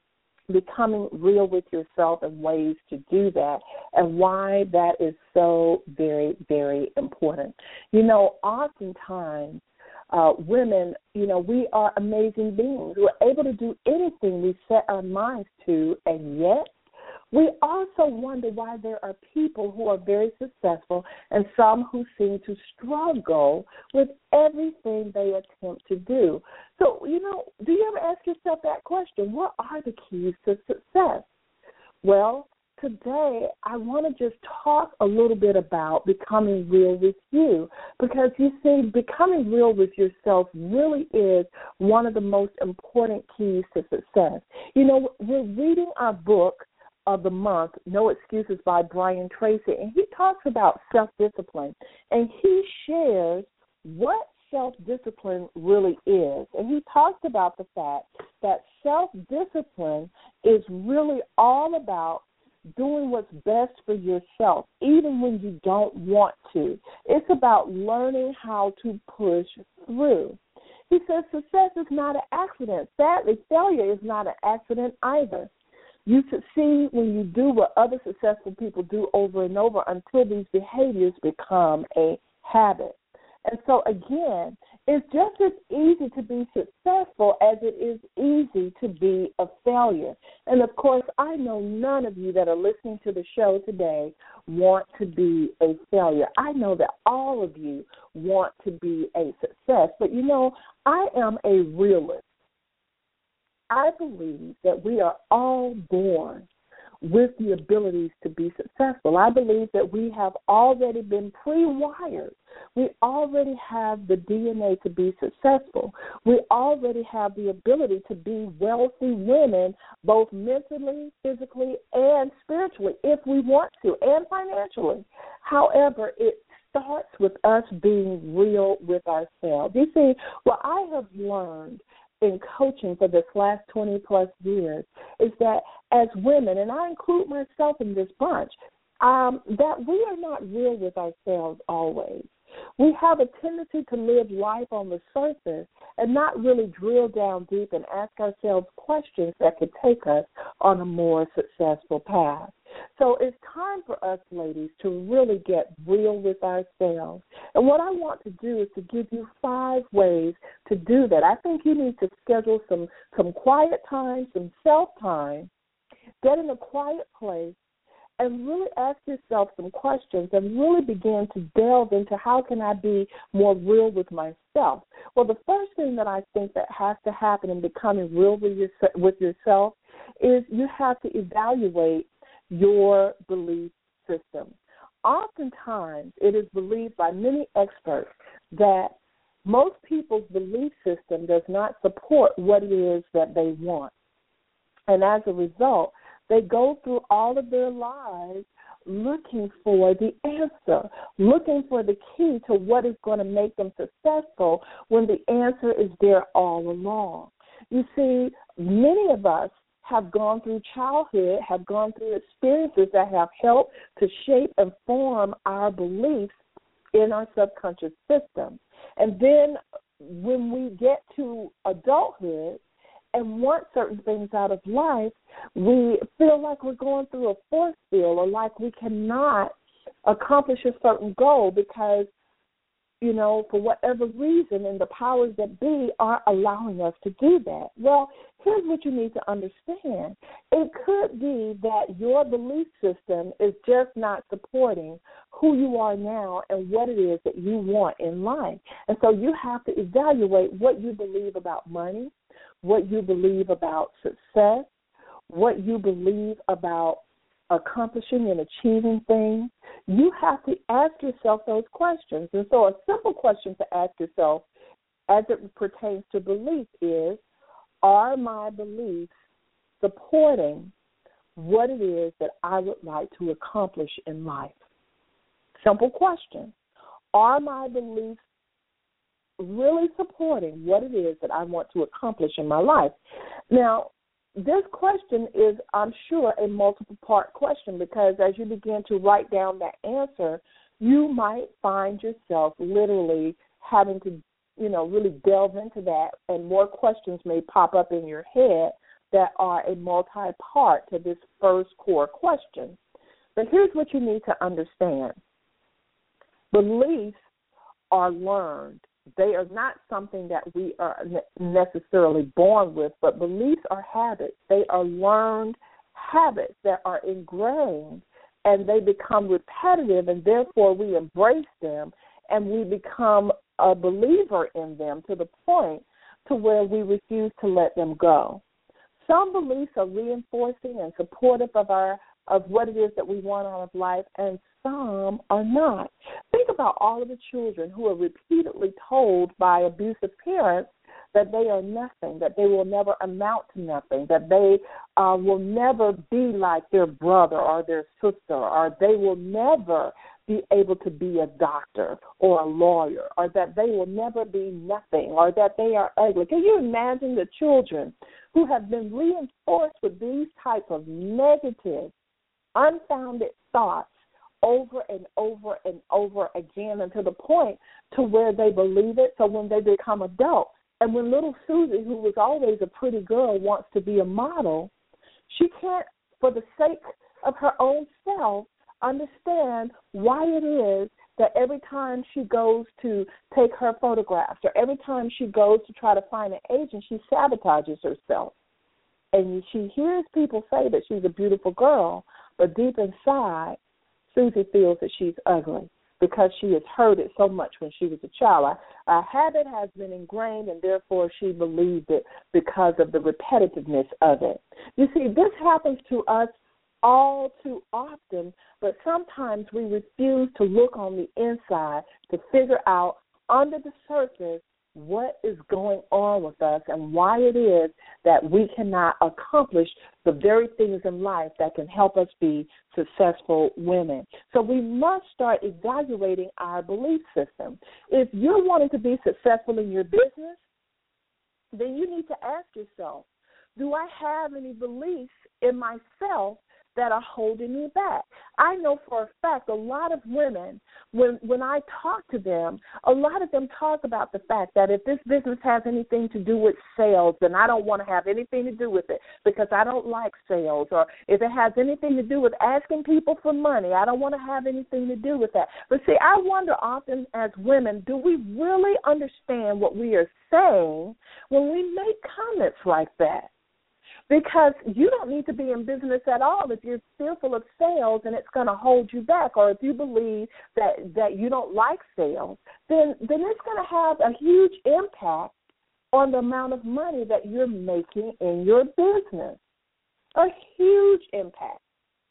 becoming real with yourself and ways to do that, and why that is so very, very important. You know, oftentimes uh, women, you know, we are amazing beings. We're able to do anything we set our minds to, and yet we also wonder why there are people who are very successful and some who seem to struggle with everything they attempt to do. So, you know, do you ever ask yourself that question? What are the keys to success? Well, today I want to just talk a little bit about becoming real with you, because, you see, becoming real with yourself really is one of the most important keys to success. You know, we're reading our book of the month, No Excuses, by Brian Tracy, and he talks about self-discipline, and he shares what self-discipline really is. And he talks about the fact that self-discipline is really all about doing what's best for yourself, even when you don't want to. It's about learning how to push through. He says success is not an accident. Sadly, failure is not an accident either. You succeed when you do what other successful people do over and over until these behaviors become a habit. And so, again, it's just as easy to be successful as it is easy to be a failure. And, of course, I know none of you that are listening to the show today want to be a failure. I know that all of you want to be a success. But, you know, I am a realist. I believe that we are all born with the abilities to be successful. I believe that we have already been pre-wired We already have the D N A to be successful. We already have the ability to be wealthy women, both mentally, physically, and spiritually, if we want to, and financially. However, it starts with us being real with ourselves. You see, what I have learned in coaching for this last twenty plus years is that as women, and I include myself in this bunch, um, that we are not real with ourselves always. We have a tendency to live life on the surface and not really drill down deep and ask ourselves questions that could take us on a more successful path. So it's time for us, ladies, to really get real with ourselves. And what I want to do is to give you five ways to do that. I think you need to schedule some, some quiet time, some self-time, get in a quiet place, and really ask yourself some questions and really begin to delve into how can I be more real with myself. Well, the first thing that I think that has to happen in becoming real with, your, with yourself is you have to evaluate your belief system. Oftentimes, it is believed by many experts that most people's belief system does not support what it is that they want. And as a result, they go through all of their lives looking for the answer, looking for the key to what is going to make them successful when the answer is there all along. You see, many of us have gone through childhood, have gone through experiences that have helped to shape and form our beliefs in our subconscious system. And then when we get to adulthood and want certain things out of life, we feel like we're going through a force field or like we cannot accomplish a certain goal because, you know, for whatever reason, and the powers that be aren't allowing us to do that. Well, here's what you need to understand. It could be that your belief system is just not supporting who you are now and what it is that you want in life. And so you have to evaluate what you believe about money, what you believe about success, what you believe about accomplishing and achieving things. You have to ask yourself those questions. And so a simple question to ask yourself as it pertains to belief is, are my beliefs supporting what it is that I would like to accomplish in life? Simple question. Are my beliefs really supporting what it is that I want to accomplish in my life? Now, this question is, I'm sure, a multiple-part question because as you begin to write down that answer, you might find yourself literally having to, you know, really delve into that, and more questions may pop up in your head that are a multi-part to this first core question. But here's what you need to understand. Beliefs are learned. They are not something that we are necessarily born with, but beliefs are habits. They are learned habits that are ingrained, and they become repetitive, and therefore we embrace them, and we become a believer in them to the point to where we refuse to let them go. Some beliefs are reinforcing and supportive of our of what it is that we want out of life, and some are not. Think about all of the children who are repeatedly told by abusive parents that they are nothing, that they will never amount to nothing, that they uh, will never be like their brother or their sister, or they will never be able to be a doctor or a lawyer, or that they will never be nothing, or that they are ugly. Can you imagine the children who have been reinforced with these types of negative, unfounded thoughts over and over and over again, and to the point to where they believe it? So when they become adults, and when little Susie, who was always a pretty girl, wants to be a model, she can't, for the sake of her own self, understand why it is that every time she goes to take her photographs or every time she goes to try to find an agent, she sabotages herself. And she hears people say that she's a beautiful girl, but deep inside, Susie feels that she's ugly because she has heard it so much when she was a child. A, a habit has been ingrained, and therefore she believed it because of the repetitiveness of it. You see, this happens to us all too often, but sometimes we refuse to look on the inside to figure out under the surface what is going on with us and why it is that we cannot accomplish the very things in life that can help us be successful women. So we must start evaluating our belief system. If you're wanting to be successful in your business, then you need to ask yourself, do I have any beliefs in myself that are holding me back? I know for a fact a lot of women, when when I talk to them, a lot of them talk about the fact that if this business has anything to do with sales, then I don't want to have anything to do with it because I don't like sales. Or if it has anything to do with asking people for money, I don't want to have anything to do with that. But see, I wonder often as women, do we really understand what we are saying when we make comments like that? Because you don't need to be in business at all if you're fearful of sales and it's going to hold you back, or if you believe that, that you don't like sales, then, then it's going to have a huge impact on the amount of money that you're making in your business, a huge impact.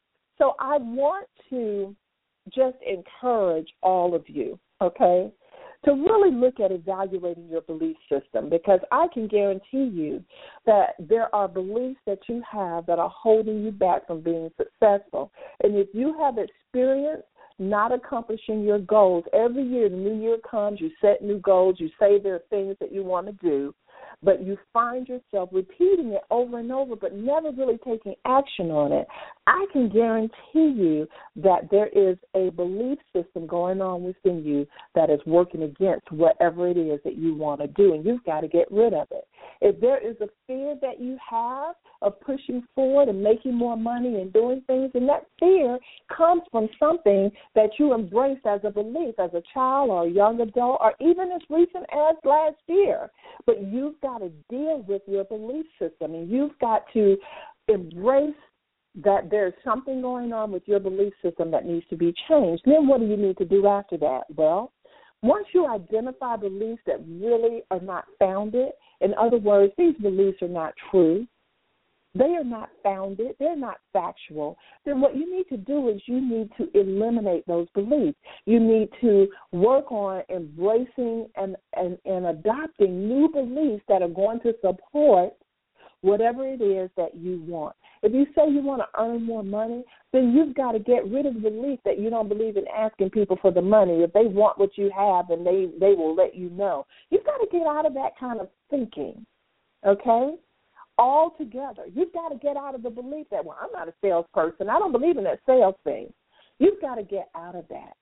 So I want to just encourage all of you, okay, to really look at evaluating your belief system, because I can guarantee you that there are beliefs that you have that are holding you back from being successful. And if you have experienced not accomplishing your goals, every year the new year comes, you set new goals, you say there are things that you want to do, but you find yourself repeating it over and over but never really taking action on it, I can guarantee you that there is a belief system going on within you that is working against whatever it is that you want to do, and you've got to get rid of it. If there is a fear that you have of pushing forward and making more money and doing things, and that fear comes from something that you embraced as a belief as a child or a young adult or even as recent as last year, but you've got to deal with your belief system, and you've got to embrace that there's something going on with your belief system that needs to be changed. Then what do you need to do after that? Well, once you identify beliefs that really are not founded, in other words, these beliefs are not true, they are not founded, they're not factual, then what you need to do is you need to eliminate those beliefs. You need to work on embracing and, and, and adopting new beliefs that are going to support whatever it is that you want. If you say you want to earn more money, then you've got to get rid of the belief that you don't believe in asking people for the money. If they want what you have, then they, they will let you know. You've got to get out of that kind of thinking, okay? Altogether. You've got to get out of the belief that, well, I'm not a salesperson. I don't believe in that sales thing. You've got to get out of that,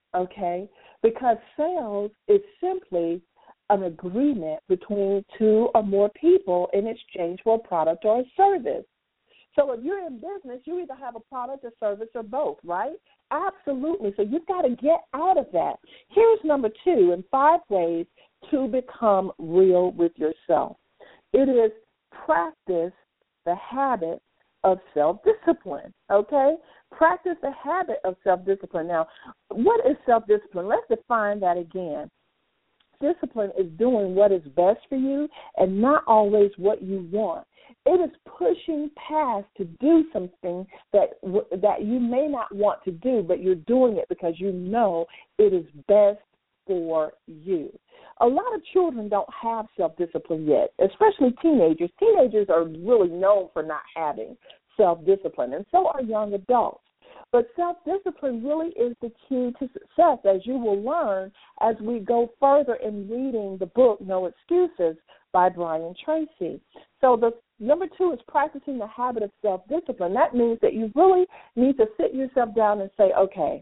okay? Because sales is simply an agreement between two or more people in exchange for a product or a service. So if you're in business, you either have a product or service or both, right? Absolutely. So you've got to get out of that. Here's number two, in five ways to become real with yourself. It is practice the habit of self-discipline, okay? Practice the habit of self-discipline. Now, what is self-discipline? Let's define that again. Discipline is doing what is best for you and not always what you want. It is pushing past to do something that that you may not want to do, but you're doing it because you know it is best for you. A lot of children don't have self-discipline yet, especially teenagers. Teenagers are really known for not having self-discipline, and so are young adults. But self-discipline really is the key to success, as you will learn as we go further in reading the book No Excuses by Brian Tracy. So the number two is practicing the habit of self-discipline. That means that you really need to sit yourself down and say, okay,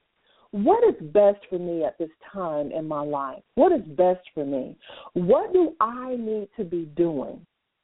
what is best for me at this time in my life? What is best for me? What do I need to be doing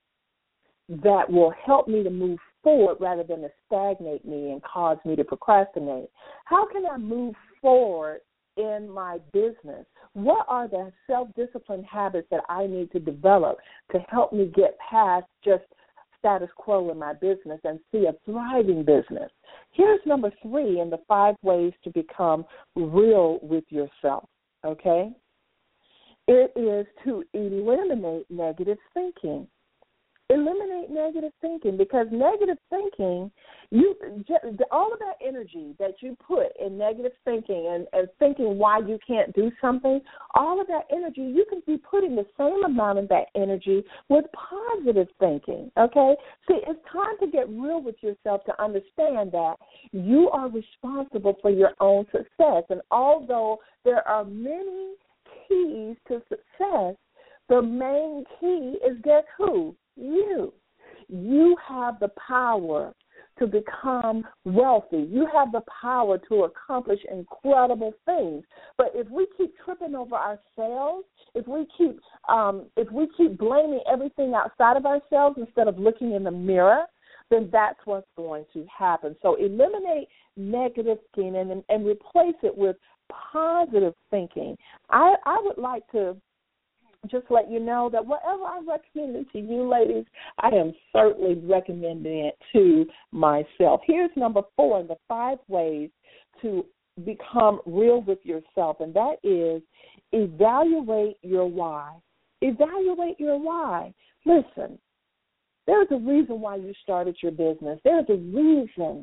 that will help me to move forward rather than to stagnate me and cause me to procrastinate? How can I move forward in my business? What are the self-discipline habits that I need to develop to help me get past just status quo in my business and see a thriving business? Here's number three in the five ways to become real with yourself, okay? It is to eliminate negative thinking. Eliminate negative thinking, because negative thinking You all of that energy that you put in negative thinking and, and thinking why you can't do something, all of that energy, you can be putting the same amount of that energy with positive thinking, okay? See, it's time to get real with yourself to understand that you are responsible for your own success. And although there are many keys to success, the main key is, guess who? You. You have the power to become wealthy. You have the power to accomplish incredible things. But if we keep tripping over ourselves, if we keep um, if we keep blaming everything outside of ourselves instead of looking in the mirror, then that's what's going to happen. So eliminate negative thinking and, and replace it with positive thinking. I, I would like to just let you know that whatever I recommend to you, ladies, I am certainly recommending it to myself. Here's number four in the five ways to become real with yourself, and that is evaluate your why. Evaluate your why. Listen, there's a reason why you started your business. There's a reason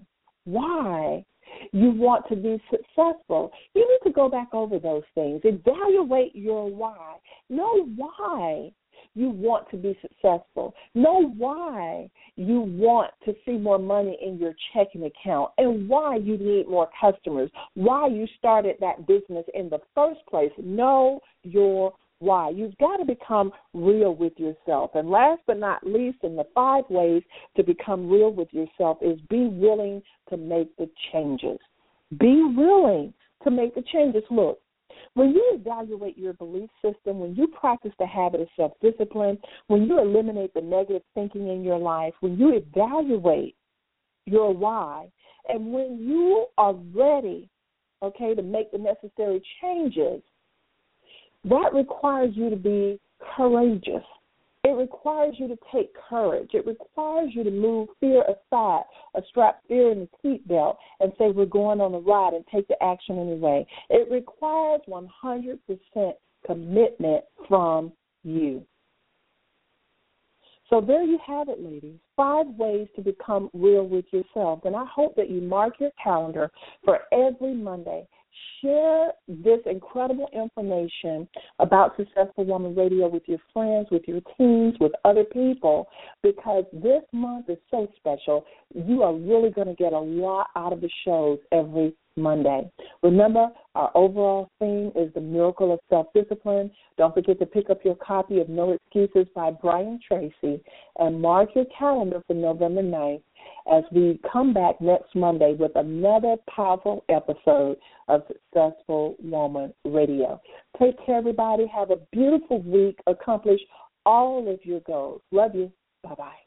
why you want to be successful. You need to go back over those things. Evaluate your why. Know why you want to be successful. Know why you want to see more money in your checking account and why you need more customers, why you started that business in the first place. Know your why. You've got to become real with yourself. And last but not least, in the five ways to become real with yourself is be willing to make the changes. Be willing to make the changes. Look, when you evaluate your belief system, when you practice the habit of self-discipline, when you eliminate the negative thinking in your life, when you evaluate your why, and when you are ready, okay, to make the necessary changes, that requires you to be courageous. It requires you to take courage. It requires you to move fear aside, or strap fear in the seatbelt and say we're going on a ride and take the action anyway. It requires one hundred percent commitment from you. So there you have it, ladies, five ways to become real with yourself. And I hope that you mark your calendar for every Monday. Share this incredible information about Successful Woman Radio with your friends, with your teams, with other people, because this month is so special. You are really going to get a lot out of the shows every Monday. Remember, our overall theme is the miracle of self-discipline. Don't forget to pick up your copy of No Excuses by Brian Tracy and mark your calendar for November ninth as we come back next Monday with another powerful episode of Successful Woman Radio. Take care, everybody. Have a beautiful week. Accomplish all of your goals. Love you. Bye-bye.